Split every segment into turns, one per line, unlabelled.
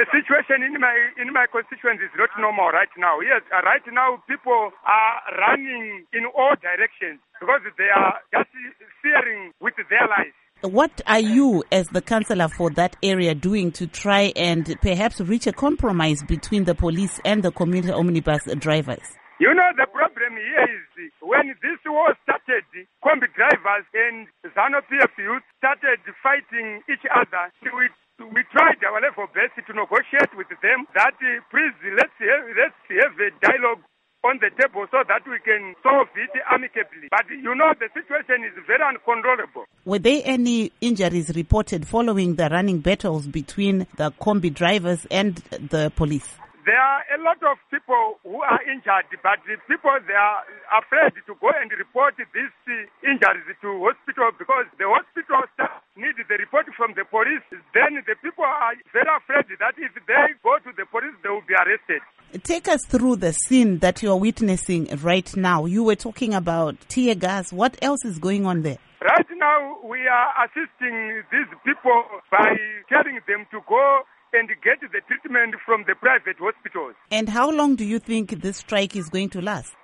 The situation in my constituency is not normal right now. Yes, right now people are running in all directions because they are just fearing with their lives.
What are you, as the councillor for that area, doing to try and perhaps reach a compromise between the police and the community omnibus drivers?
You know, the problem here is when this war started, combi drivers and ZANU-PF youth started fighting each other. We tried our level best to negotiate with them that please let's have a dialogue on the table so that we can solve it amicably. But you know, the situation is very uncontrollable.
Were there any injuries reported following the running battles between the combi drivers and the police?
There are a lot of people who are injured, but the people, they are afraid to go and report these injuries to hospital because the hospital staff need the report from the police. Then the people are very afraid that if they go to the police, they will be arrested.
Take us through the scene that you're witnessing right now. You were talking about tear gas. What else is going on there?
Right now, we are assisting these people by telling them to go and get the treatment from the private hospitals.
And how long do you think this strike is going to last?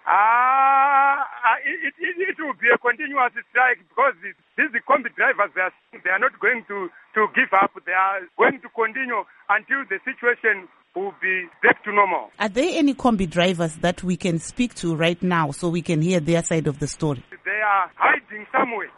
It will be a continuous strike because these combi drivers, they are not going to give up. They are going to continue until the situation will be back to normal.
Are there any combi drivers that we can speak to right now so we can hear their side of the story?
They are hiding somewhere.